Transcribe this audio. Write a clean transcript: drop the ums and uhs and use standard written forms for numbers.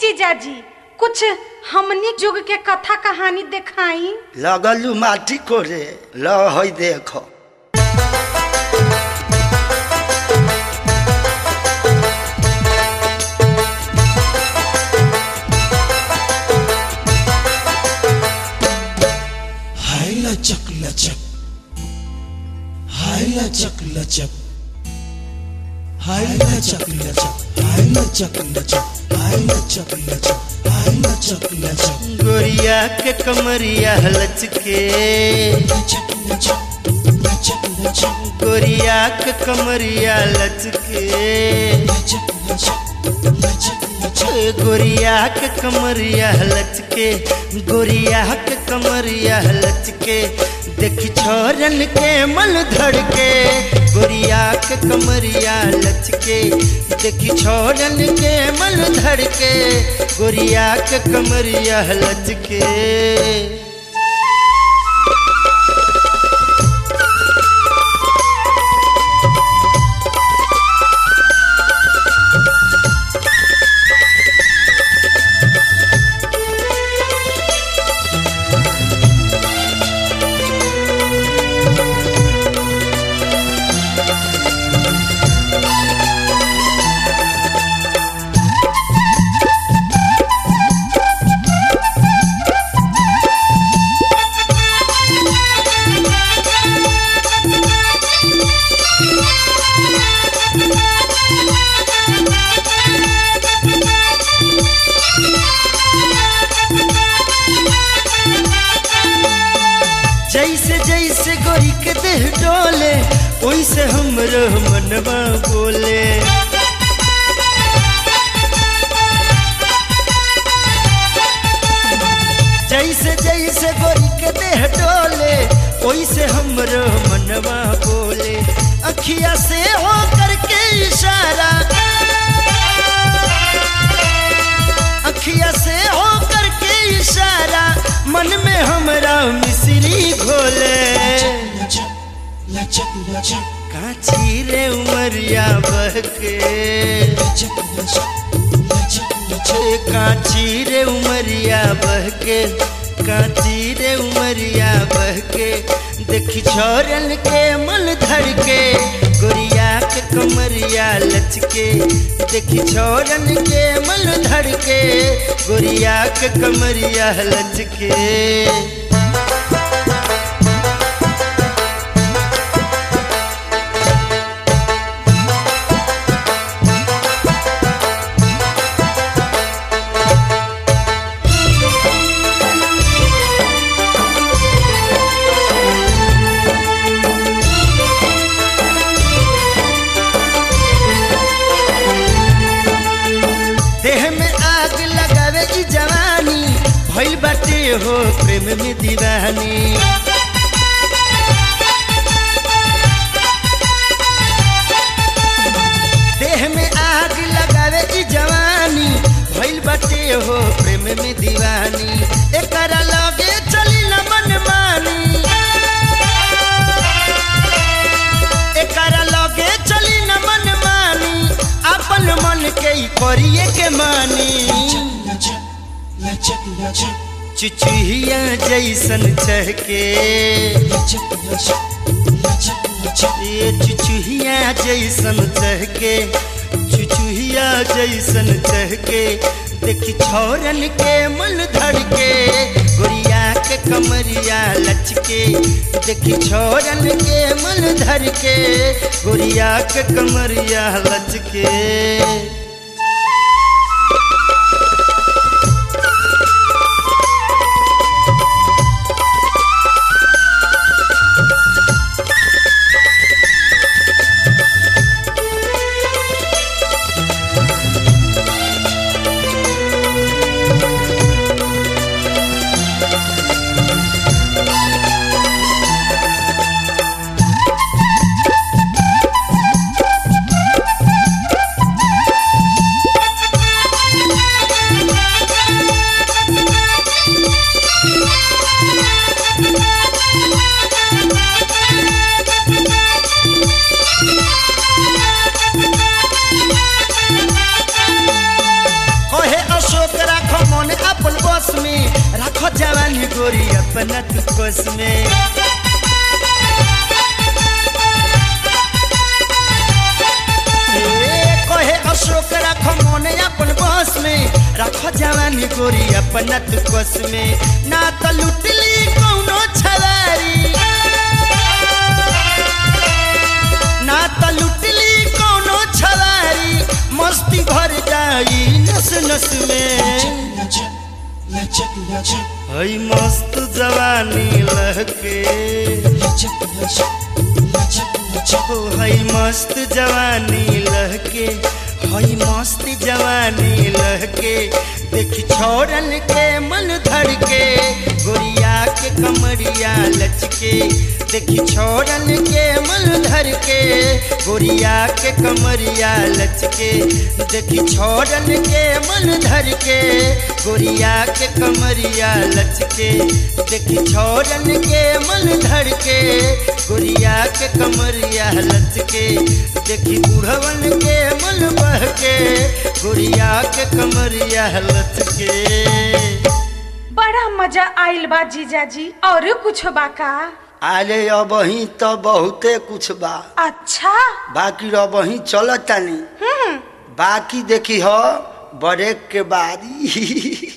जीजाजी कुछ हमनी जुग के कथा कहानी देखाई। लगलू माटी कोरे ल हई देखो। हाय लचक लचक, हाय लचक लचक, हाय लचक लचक, हाय लचक लचक, हाय लचक लचक, हाय लचक लचक। गोरिया के कमरिया लचके, लचक लचक, लचक लचक, गोरिया के कमरिया लचके, लचक लचक, लचक लचक। गोरिया के कमरिया लचके, गोरिया के कमरिया लचके, देखी छोरन के मन धड़के। गोरिया के कमरिया लचके, देखी छोरन के मन धड़के। गोरिया के कमरिया लचके। जैसे जैसे गोरी के देह डोले, वैसे हमरो मनवा बोले। जैसे जैसे गोरी के देह डोले, वैसे हमरो मनवा बोले। अखिया से हो करके इशारा, अखिया से हो करके इशारा, मन में हमरा मिश्री घोले। लचक लचक, काची रे उमरिया बहके, लचक लचक, लचक लचक। काची रे उमरिया बहके, काची रे उमरिया बहके, देखी छोरन के मन धड़के। गोरिया के कमरिया लचके, देखी छोरन के मन धड़के। गोरिया के कमरिया लचके। देह में आग लगावे ई जवानी, भइल बाटे हो प्रेम में दीवानी। देह में आग लगावे ई जवानी, भइल बाटे हो प्रेम में दीवानी। एकरा लगे चली न मनमानी, एकरा लगे चली न मनमानी। अपन मन के करिए के मानी। लचक लचक, चुचुहिया जैसन चहके, लचक लचक, लचक लचक। ये चुचुहिया जैसन चहके, चुचुहिया जैसन चहके, देखी छोरन के मन धड़के। गोरिया के कमरिया लचके, देखी छोरन के मन धड़के। गोरिया के कमरिया लचके। बस में रखो जवानी गोरी अपना तू कोस में कहे अशोक रखो मन अपन बस में रखो जवानी गोरी अपना तू कोस में ना तो लुटली कौनो छवारी ना तो लुटली कौनो छवारी मस्ती भर जाई नस नस में हई मस्त जवानी लहके हई मस्त जवानी लहके हई मस्त जवानी लहके देखी छोड़न के मन धड़ के गोरिया के कमरिया लचके देखी छोड़न के मन धर के गोरिया के कमरिया लचके देखी छोड़न के मन धर के गोरिया के कमरिया लचके देखी छोड़न के मन धर के गोरिया के कमरिया लचके देखी बुढ़वन के मन बह के गोरिया के कमरिया लचके। बड़ा मजा आइल बा जीजाजी और कुछ बाका अरे अब ही तो बहुते कुछ बा अच्छा बाकी अब ही चलता नहीं बाकी देखी हो ब्रेक के बाद